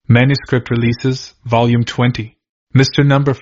Manuscript Releases, Volume 20. Mr. Number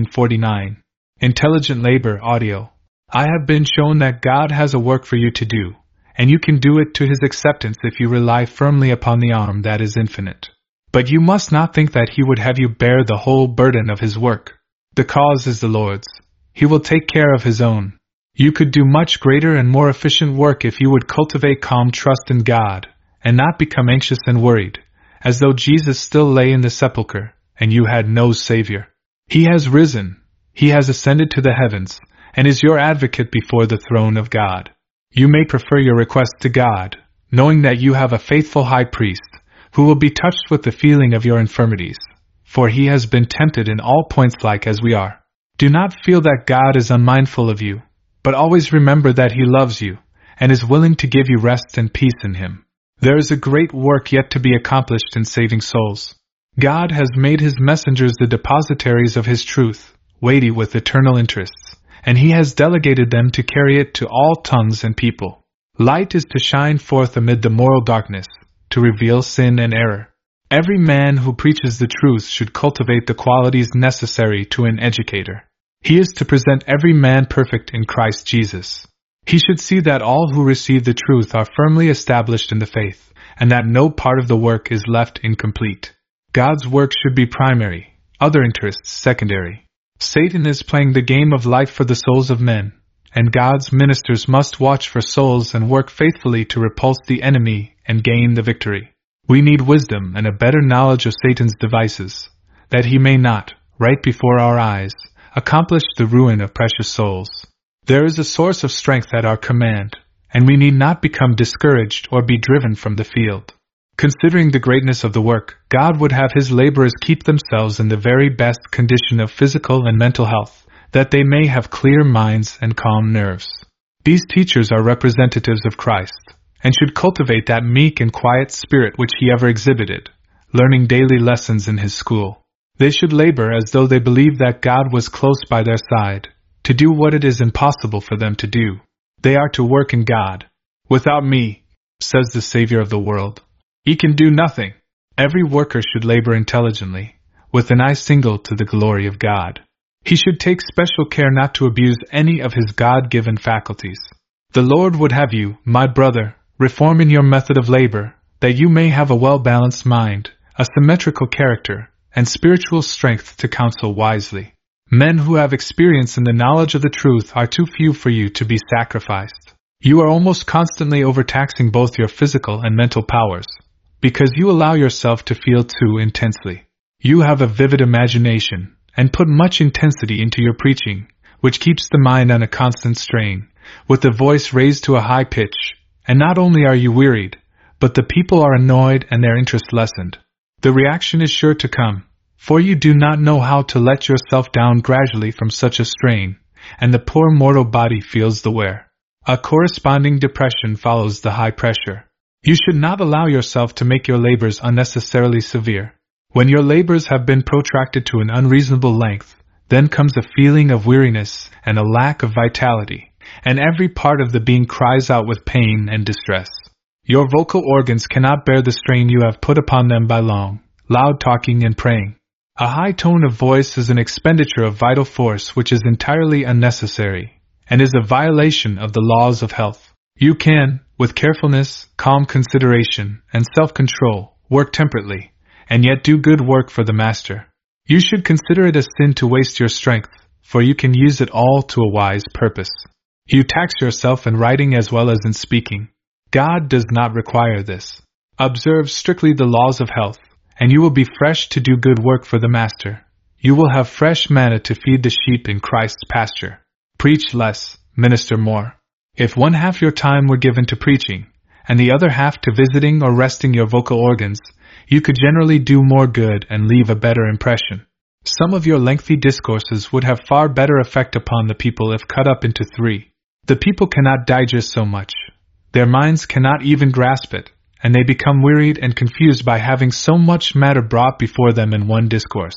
1449. Intelligent Labor, Audio. I have been shown that God has a work for you to do, and you can do it to His acceptance if you rely firmly upon the arm that is infinite. But you must not think that He would have you bear the whole burden of His work. The cause is the Lord's. He will take care of His own. You could do much greater and more efficient work if you would cultivate calm trust in God, and not become anxious and worried, as though Jesus still lay in the sepulchre, and you had no Savior. He has risen. He has ascended to the heavens, and is your advocate before the throne of God. You may prefer your request to God, knowing that you have a faithful high priest, who will be touched with the feeling of your infirmities, for He has been tempted in all points like as we are. Do not feel that God is unmindful of you, but always remember that He loves you, and is willing to give you rest and peace in Him. There is a great work yet to be accomplished in saving souls. God has made His messengers the depositaries of His truth, weighty with eternal interests, and He has delegated them to carry it to all tongues and people. Light is to shine forth amid the moral darkness, to reveal sin and error. Every man who preaches the truth should cultivate the qualities necessary to an educator. He is to present every man perfect in Christ Jesus. He should see that all who receive the truth are firmly established in the faith, and that no part of the work is left incomplete. God's work should be primary, other interests secondary. Satan is playing the game of life for the souls of men, and God's ministers must watch for souls and work faithfully to repulse the enemy and gain the victory. We need wisdom and a better knowledge of Satan's devices, that he may not, right before our eyes, accomplish the ruin of precious souls. There is a source of strength at our command, and we need not become discouraged or be driven from the field. Considering the greatness of the work, God would have His laborers keep themselves in the very best condition of physical and mental health, that they may have clear minds and calm nerves. These teachers are representatives of Christ, and should cultivate that meek and quiet spirit which He ever exhibited, learning daily lessons in His school. They should labor as though they believed that God was close by their side, to do what it is impossible for them to do. They are to work in God. Without me, says the Savior of the world, ye can do nothing. Every worker should labor intelligently, with an eye single to the glory of God. He should take special care not to abuse any of his God-given faculties. The Lord would have you, my brother, reform in your method of labor, that you may have a well-balanced mind, a symmetrical character, and spiritual strength to counsel wisely. Men who have experience in the knowledge of the truth are too few for you to be sacrificed. You are almost constantly overtaxing both your physical and mental powers, because you allow yourself to feel too intensely. You have a vivid imagination, and put much intensity into your preaching, which keeps the mind on a constant strain, with the voice raised to a high pitch, and not only are you wearied, but the people are annoyed and their interest lessened. The reaction is sure to come, for you do not know how to let yourself down gradually from such a strain, and the poor mortal body feels the wear. A corresponding depression follows the high pressure. You should not allow yourself to make your labors unnecessarily severe. When your labors have been protracted to an unreasonable length, then comes a feeling of weariness and a lack of vitality, and every part of the being cries out with pain and distress. Your vocal organs cannot bear the strain you have put upon them by long, loud talking and praying. A high tone of voice is an expenditure of vital force which is entirely unnecessary, and is a violation of the laws of health. You can, with carefulness, calm consideration, and self-control, work temperately, and yet do good work for the Master. You should consider it a sin to waste your strength, for you can use it all to a wise purpose. You tax yourself in writing as well as in speaking. God does not require this. Observe strictly the laws of health, and you will be fresh to do good work for the Master. You will have fresh manna to feed the sheep in Christ's pasture. Preach less, minister more. If one half your time were given to preaching, and the other half to visiting or resting your vocal organs, you could generally do more good and leave a better impression. Some of your lengthy discourses would have far better effect upon the people if cut up into 3. The people cannot digest so much. Their minds cannot even grasp it, and they become wearied and confused by having so much matter brought before them in one discourse.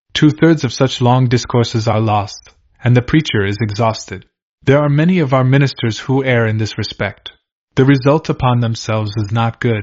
2/3 of such long discourses are lost, and the preacher is exhausted. There are many of our ministers who err in this respect. The result upon themselves is not good,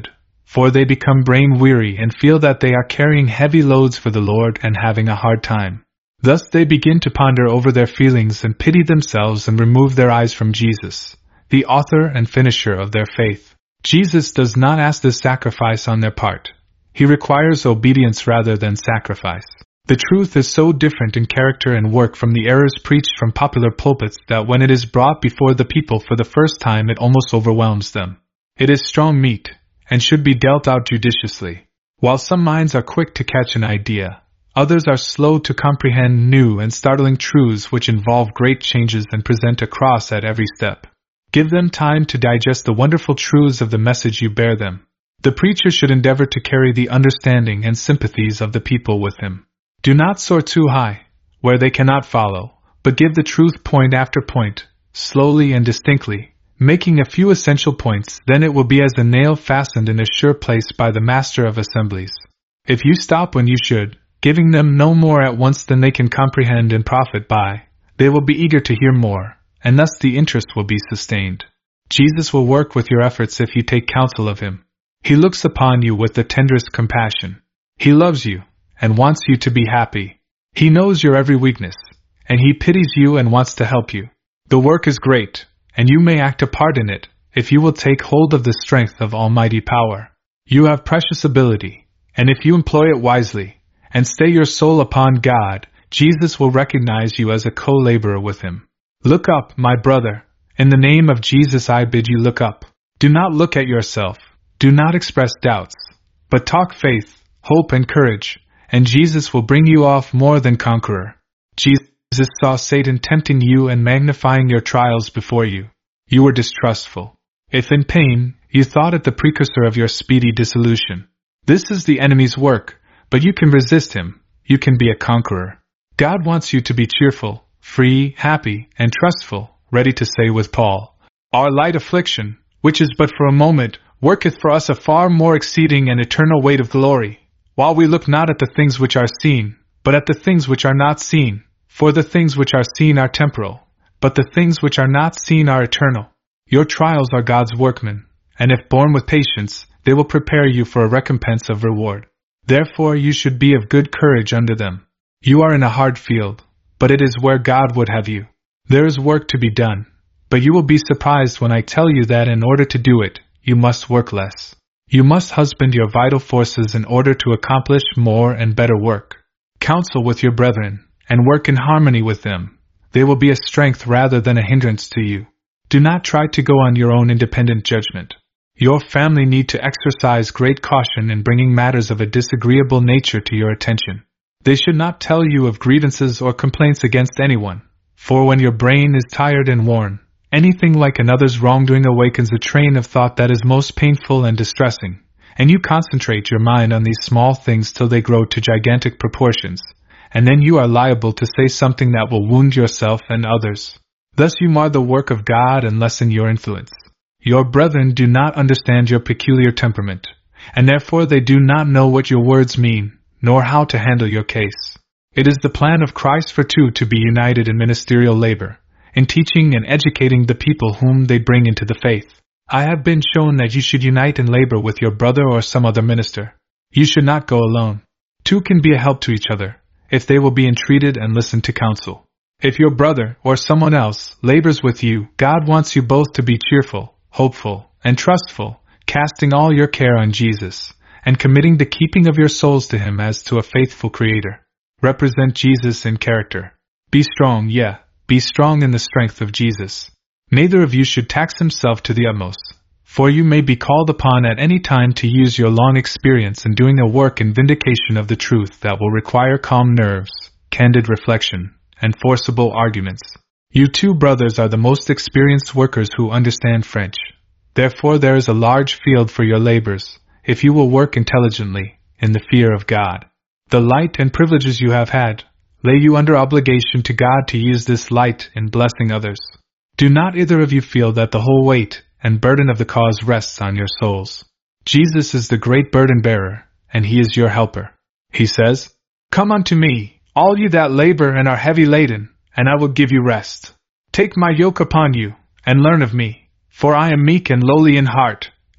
for they become brain-weary and feel that they are carrying heavy loads for the Lord and having a hard time. Thus they begin to ponder over their feelings and pity themselves and remove their eyes from Jesus, the author and finisher of their faith. Jesus does not ask this sacrifice on their part. He requires obedience rather than sacrifice. The truth is so different in character and work from the errors preached from popular pulpits that when it is brought before the people for the first time it almost overwhelms them. It is strong meat, and should be dealt out judiciously. While some minds are quick to catch an idea, others are slow to comprehend new and startling truths which involve great changes and present a cross at every step. Give them time to digest the wonderful truths of the message you bear them. The preacher should endeavor to carry the understanding and sympathies of the people with him. Do not soar too high, where they cannot follow, but give the truth point after point, slowly and distinctly, making a few essential points. Then it will be as a nail fastened in a sure place by the Master of Assemblies. If you stop when you should, giving them no more at once than they can comprehend and profit by, they will be eager to hear more, and thus the interest will be sustained. Jesus will work with your efforts if you take counsel of him. He looks upon you with the tenderest compassion. He loves you, and wants you to be happy. He knows your every weakness, and he pities you and wants to help you. The work is great, and you may act a part in it, if you will take hold of the strength of almighty power. You have precious ability, and if you employ it wisely, and stay your soul upon God, Jesus will recognize you as a co-laborer with him. Look up, my brother. In the name of Jesus I bid you look up. Do not look at yourself. Do not express doubts. But talk faith, hope and courage, and Jesus will bring you off more than conqueror. Jesus saw Satan tempting you and magnifying your trials before you. You were distrustful. If in pain, you thought it the precursor of your speedy dissolution. This is the enemy's work, but you can resist him. You can be a conqueror. God wants you to be cheerful, free, happy, and trustful, ready to say with Paul, "Our light affliction, which is but for a moment, worketh for us a far more exceeding and eternal weight of glory, while we look not at the things which are seen, but at the things which are not seen. For the things which are seen are temporal, but the things which are not seen are eternal." Your trials are God's workmen, and if borne with patience, they will prepare you for a recompense of reward. Therefore you should be of good courage under them. You are in a hard field, but it is where God would have you. There is work to be done, but you will be surprised when I tell you that in order to do it, you must work less. You must husband your vital forces in order to accomplish more and better work. Counsel with your brethren, and work in harmony with them. They will be a strength rather than a hindrance to you. Do not try to go on your own independent judgment. Your family need to exercise great caution in bringing matters of a disagreeable nature to your attention. They should not tell you of grievances or complaints against anyone, for when your brain is tired and worn, anything like another's wrongdoing awakens a train of thought that is most painful and distressing, and you concentrate your mind on these small things till they grow to gigantic proportions, and then you are liable to say something that will wound yourself and others. Thus you mar the work of God and lessen your influence. Your brethren do not understand your peculiar temperament, and therefore they do not know what your words mean, nor how to handle your case. It is the plan of Christ for two to be united in ministerial labor, in teaching and educating the people whom they bring into the faith. I have been shown that you should unite in labor with your brother or some other minister. You should not go alone. Two can be a help to each other, if they will be entreated and listen to counsel. If your brother, or someone else, labors with you, God wants you both to be cheerful, hopeful, and trustful, casting all your care on Jesus, and committing the keeping of your souls to him as to a faithful Creator. Represent Jesus in character. Be strong, be strong in the strength of Jesus. Neither of you should tax himself to the utmost, for you may be called upon at any time to use your long experience in doing a work in vindication of the truth that will require calm nerves, candid reflection, and forcible arguments. You two brothers are the most experienced workers who understand French. Therefore there is a large field for your labors, if you will work intelligently, in the fear of God. The light and privileges you have had, lay you under obligation to God to use this light in blessing others. Do not either of you feel that the whole weight and burden of the cause rests on your souls. Jesus is the great burden bearer, and he is your helper. He says, "Come unto me, all you that labor and are heavy laden, and I will give you rest. Take my yoke upon you, and learn of me, for I am meek and lowly in heart,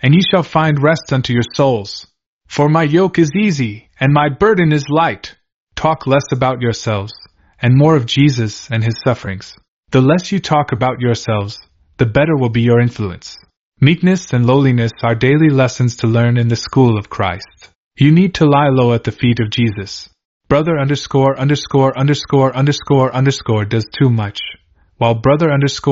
and ye shall find rest unto your souls. For my yoke is easy, and my burden is light. Talk less about yourselves, and more of Jesus and his sufferings. The less you talk about yourselves, the better will be your influence. Meekness and lowliness are daily lessons to learn in the school of Christ. You need to lie low at the feet of Jesus. Brother does too much, while brother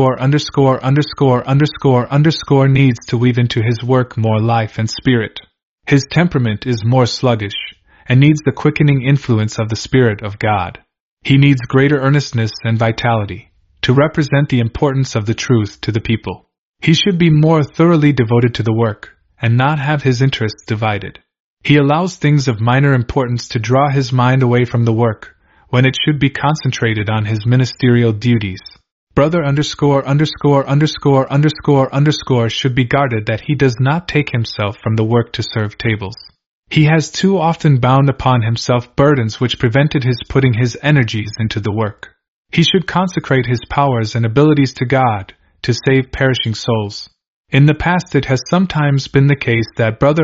needs to weave into his work more life and spirit. His temperament is more sluggish, and needs the quickening influence of the Spirit of God. He needs greater earnestness and vitality to represent the importance of the truth to the people. He should be more thoroughly devoted to the work, and not have his interests divided. He allows things of minor importance to draw his mind away from the work, when it should be concentrated on his ministerial duties. Brother should be guarded that he does not take himself from the work to serve tables. He has too often bound upon himself burdens which prevented his putting his energies into the work. He should consecrate his powers and abilities to God, to save perishing souls. In the past it has sometimes been the case that brother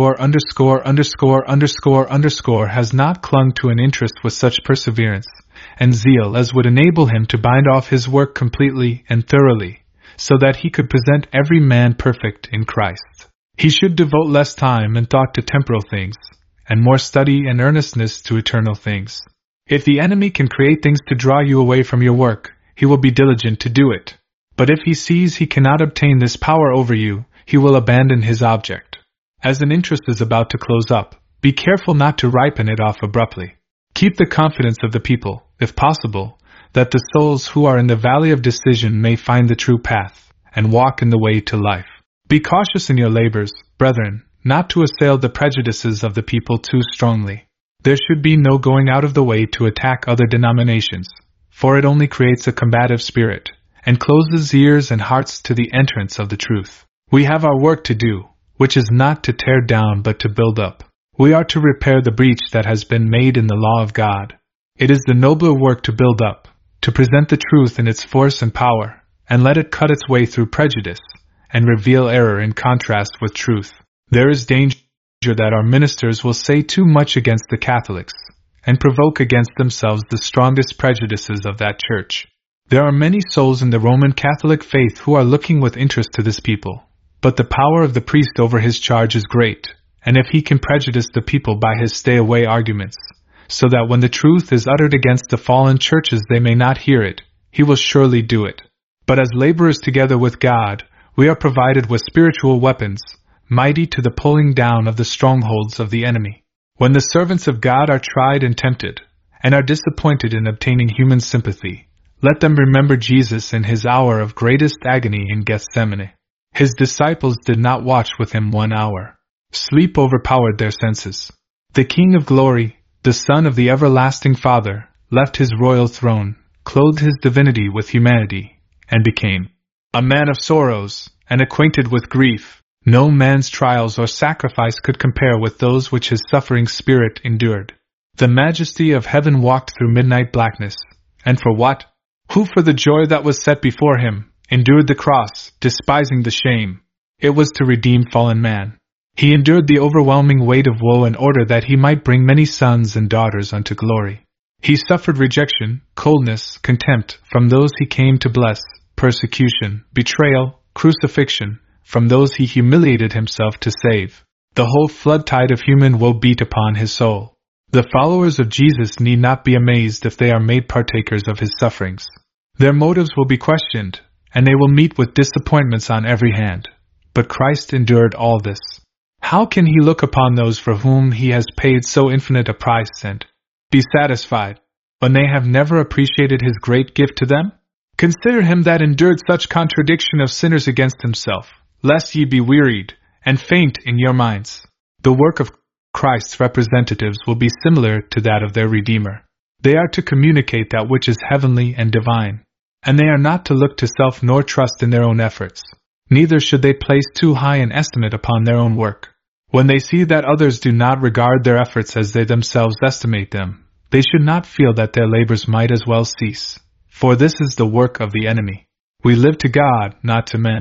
has not clung to an interest with such perseverance and zeal as would enable him to bind off his work completely and thoroughly, so that he could present every man perfect in Christ. He should devote less time and thought to temporal things, and more study and earnestness to eternal things. If the enemy can create things to draw you away from your work, he will be diligent to do it. But if he sees he cannot obtain this power over you, he will abandon his object. As an interest is about to close up, be careful not to ripen it off abruptly. Keep the confidence of the people, if possible, that the souls who are in the valley of decision may find the true path, and walk in the way to life. Be cautious in your labors, brethren, not to assail the prejudices of the people too strongly. There should be no going out of the way to attack other denominations, for it only creates a combative spirit, and closes ears and hearts to the entrance of the truth. We have our work to do, which is not to tear down but to build up. We are to repair the breach that has been made in the law of God. It is the nobler work to build up, to present the truth in its force and power, and let it cut its way through prejudice, and reveal error in contrast with truth. There is danger that our ministers will say too much against the Catholics, and provoke against themselves the strongest prejudices of that church. There are many souls in the Roman Catholic faith who are looking with interest to this people, but the power of the priest over his charge is great, and if he can prejudice the people by his stay-away arguments, so that when the truth is uttered against the fallen churches they may not hear it, he will surely do it. But as laborers together with God, we are provided with spiritual weapons, mighty to the pulling down of the strongholds of the enemy. When the servants of God are tried and tempted, and are disappointed in obtaining human sympathy, let them remember Jesus in his hour of greatest agony in Gethsemane. His disciples did not watch with him 1 hour. Sleep overpowered their senses. The King of Glory, the Son of the everlasting Father, left his royal throne, clothed his divinity with humanity, and became a man of sorrows, and acquainted with grief. No man's trials or sacrifice could compare with those which his suffering spirit endured. The majesty of heaven walked through midnight blackness, and for what? Who for the joy that was set before him, endured the cross, despising the shame. It was to redeem fallen man. He endured the overwhelming weight of woe in order that he might bring many sons and daughters unto glory. He suffered rejection, coldness, contempt from those he came to bless, persecution, betrayal, crucifixion, from those he humiliated himself to save. The whole flood tide of human woe beat upon his soul. The followers of Jesus need not be amazed if they are made partakers of his sufferings. Their motives will be questioned, and they will meet with disappointments on every hand. But Christ endured all this. How can he look upon those for whom he has paid so infinite a price and be satisfied, when they have never appreciated his great gift to them? Consider him that endured such contradiction of sinners against himself, lest ye be wearied, and faint in your minds. The work of Christ's representatives will be similar to that of their Redeemer. They are to communicate that which is heavenly and divine, and they are not to look to self nor trust in their own efforts. Neither should they place too high an estimate upon their own work. When they see that others do not regard their efforts as they themselves estimate them, they should not feel that their labors might as well cease, for this is the work of the enemy. We live to God, not to men.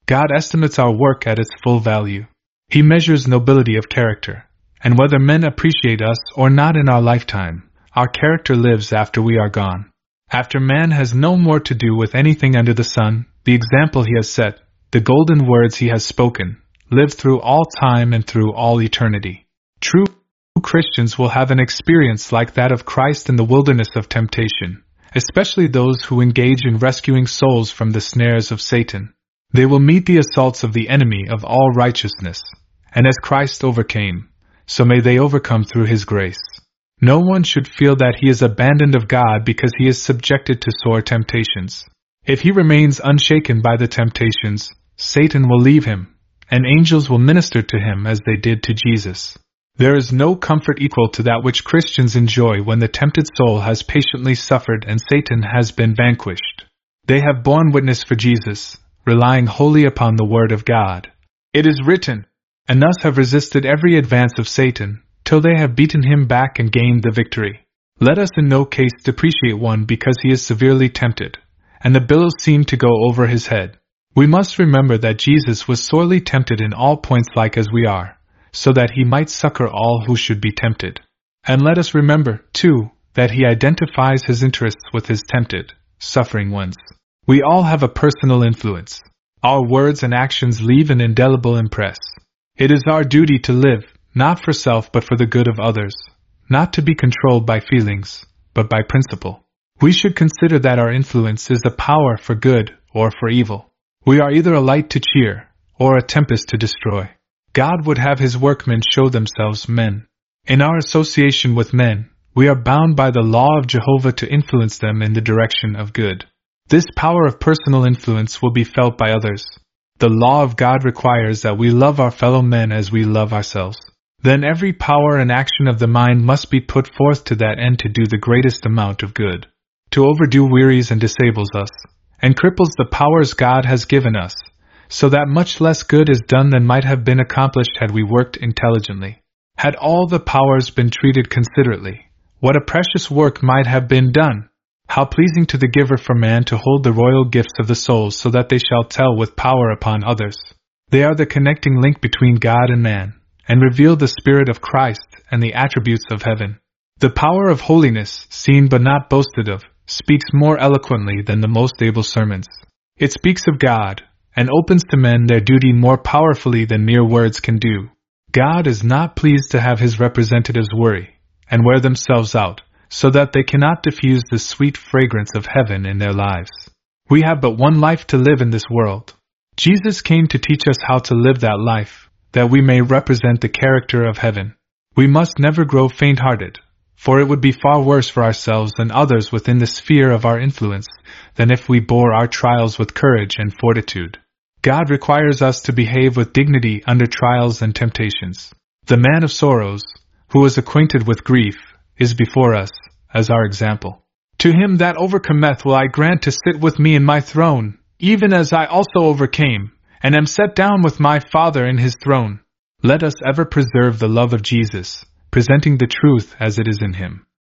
God estimates our work at its full value. He measures nobility of character, and whether men appreciate us or not in our lifetime, our character lives after we are gone. After man has no more to do with anything under the sun, the example he has set, the golden words he has spoken, live through all time and through all eternity. True Christians will have an experience like that of Christ in the wilderness of temptation, especially those who engage in rescuing souls from the snares of Satan. They will meet the assaults of the enemy of all righteousness, and as Christ overcame, so may they overcome through his grace. No one should feel that he is abandoned of God because he is subjected to sore temptations. If he remains unshaken by the temptations, Satan will leave him, and angels will minister to him as they did to Jesus. There is no comfort equal to that which Christians enjoy when the tempted soul has patiently suffered and Satan has been vanquished. They have borne witness for Jesus, relying wholly upon the word of God. It is written, and thus have resisted every advance of Satan, till they have beaten him back and gained the victory. Let us in no case depreciate one because he is severely tempted, and the billows seem to go over his head. We must remember that Jesus was sorely tempted in all points like as we are, so that he might succor all who should be tempted. And let us remember, too, that he identifies his interests with his tempted, suffering ones. We all have a personal influence. Our words and actions leave an indelible impress. It is our duty to live, not for self but for the good of others, not to be controlled by feelings, but by principle. We should consider that our influence is a power for good or for evil. We are either a light to cheer, or a tempest to destroy. God would have his workmen show themselves men. In our association with men, we are bound by the law of Jehovah to influence them in the direction of good. This power of personal influence will be felt by others. The law of God requires that we love our fellow men as we love ourselves. Then every power and action of the mind must be put forth to that end to do the greatest amount of good. To overdo wearies and disables us, and cripples the powers God has given us, so that much less good is done than might have been accomplished had we worked intelligently. Had all the powers been treated considerately, what a precious work might have been done! How pleasing to the giver for man to hold the royal gifts of the soul so that they shall tell with power upon others. They are the connecting link between God and man, and reveal the Spirit of Christ and the attributes of heaven. The power of holiness, seen but not boasted of, speaks more eloquently than the most able sermons. It speaks of God, and opens to men their duty more powerfully than mere words can do. God is not pleased to have his representatives worry, and wear themselves out, so that they cannot diffuse the sweet fragrance of heaven in their lives. We have but one life to live in this world. Jesus came to teach us how to live that life, that we may represent the character of heaven. We must never grow faint-hearted, for it would be far worse for ourselves and others within the sphere of our influence than if we bore our trials with courage and fortitude. God requires us to behave with dignity under trials and temptations. The man of sorrows, who is acquainted with grief, is before us, as our example. To him that overcometh will I grant to sit with me in my throne, even as I also overcame, and am set down with my Father in his throne. Let us ever preserve the love of Jesus, presenting the truth as it is in him.